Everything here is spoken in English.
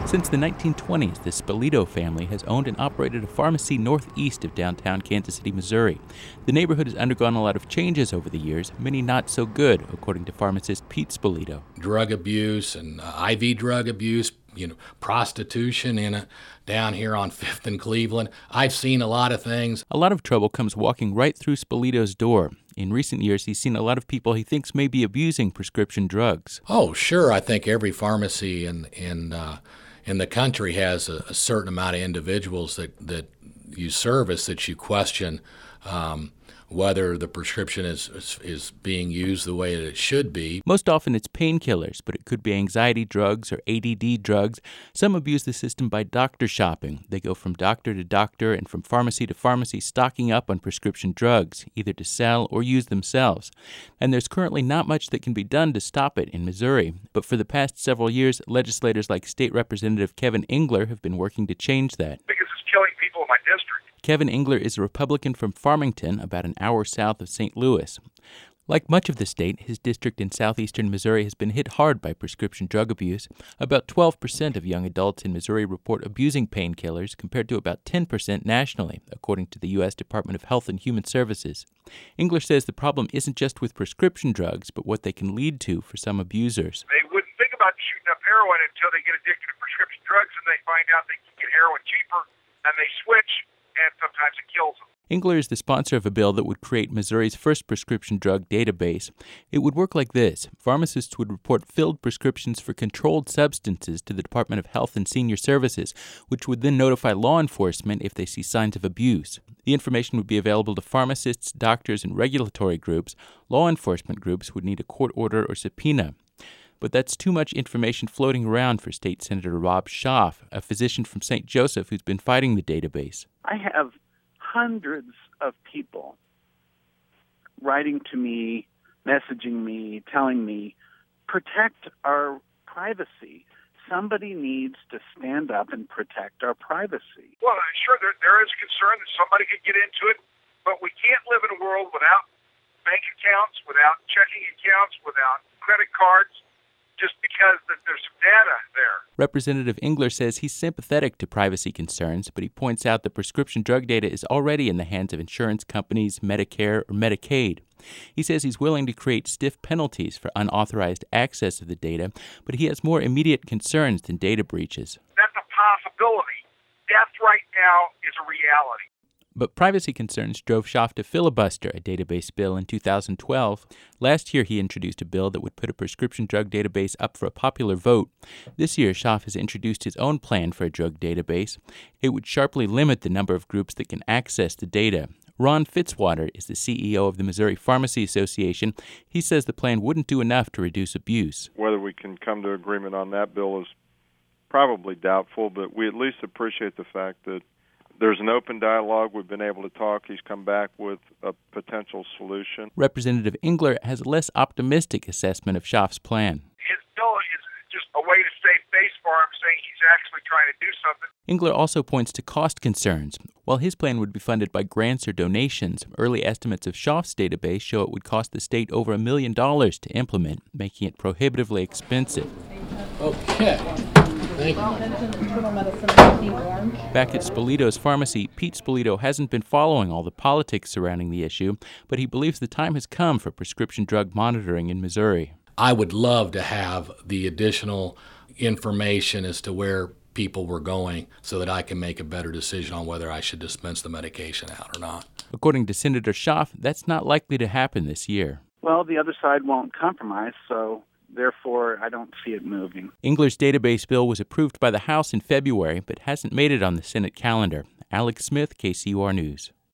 Since the 1920s, the Spolito family has owned and operated a pharmacy northeast of downtown Kansas City, Missouri. The neighborhood has undergone a lot of changes over the years, many not so good, according to pharmacist Pete Spolito. Drug abuse and IV drug abuse, prostitution down here on 5th and Cleveland. I've seen a lot of things. A lot of trouble comes walking right through Spolito's door. In recent years, he's seen a lot of people he thinks may be abusing prescription drugs. Oh, sure. I think every pharmacy in the country has a certain amount of individuals that you service that you question whether the prescription is being used the way that it should be. Most often it's painkillers, but it could be anxiety drugs or ADD drugs. Some abuse the system by doctor shopping. They go from doctor to doctor and from pharmacy to pharmacy stocking up on prescription drugs, either to sell or use themselves. And there's currently not much that can be done to stop it in Missouri. But for the past several years, legislators like State Representative Kevin Engler have been working to change that. Because it's killing people in my district. Kevin Engler is a Republican from Farmington, about an hour south of St. Louis. Like much of the state, his district in southeastern Missouri has been hit hard by prescription drug abuse. About 12% of young adults in Missouri report abusing painkillers, compared to about 10% nationally, according to the U.S. Department of Health and Human Services. Engler says the problem isn't just with prescription drugs, but what they can lead to for some abusers. They wouldn't think about shooting up heroin until they get addicted to prescription drugs and they find out they can get heroin cheaper, and they switch, and sometimes it kills them. Engler is the sponsor of a bill that would create Missouri's first prescription drug database. It would work like this. Pharmacists would report filled prescriptions for controlled substances to the Department of Health and Senior Services, which would then notify law enforcement if they see signs of abuse. The information would be available to pharmacists, doctors, and regulatory groups. Law enforcement groups would need a court order or subpoena. But that's too much information floating around for State Senator Rob Schaaf, a physician from St. Joseph who's been fighting the database. I have hundreds of people writing to me, messaging me, telling me, protect our privacy. Somebody needs to stand up and protect our privacy. Well, sure, there is concern that somebody could get into it, but we can't live in a world without bank accounts, without checking accounts, without credit cards, just because there's some data there. Representative Engler says he's sympathetic to privacy concerns, but he points out that prescription drug data is already in the hands of insurance companies, Medicare, or Medicaid. He says he's willing to create stiff penalties for unauthorized access to the data, but he has more immediate concerns than data breaches. That's a possibility. Death right now is a reality. But privacy concerns drove Schaaf to filibuster a database bill in 2012. Last year, he introduced a bill that would put a prescription drug database up for a popular vote. This year, Schaaf has introduced his own plan for a drug database. It would sharply limit the number of groups that can access the data. Ron Fitzwater is the CEO of the Missouri Pharmacy Association. He says the plan wouldn't do enough to reduce abuse. Whether we can come to agreement on that bill is probably doubtful, but we at least appreciate the fact that there's an open dialogue. We've been able to talk. He's come back with a potential solution. Representative Engler has a less optimistic assessment of Schaaf's plan. His bill is just a way to save face for him, saying he's actually trying to do something. Engler also points to cost concerns. While his plan would be funded by grants or donations, early estimates of Schaaf's database show it would cost the state over $1 million to implement, making it prohibitively expensive. Okay. Thank you. Back at Spolito's pharmacy, Pete Spolito hasn't been following all the politics surrounding the issue, but he believes the time has come for prescription drug monitoring in Missouri. I would love to have the additional information as to where people were going so that I can make a better decision on whether I should dispense the medication out or not. According to Senator Schaaf, that's not likely to happen this year. Well, the other side won't compromise, so therefore, I don't see it moving. Engler's database bill was approved by the House in February, but hasn't made it on the Senate calendar. Alex Smith, KCUR News.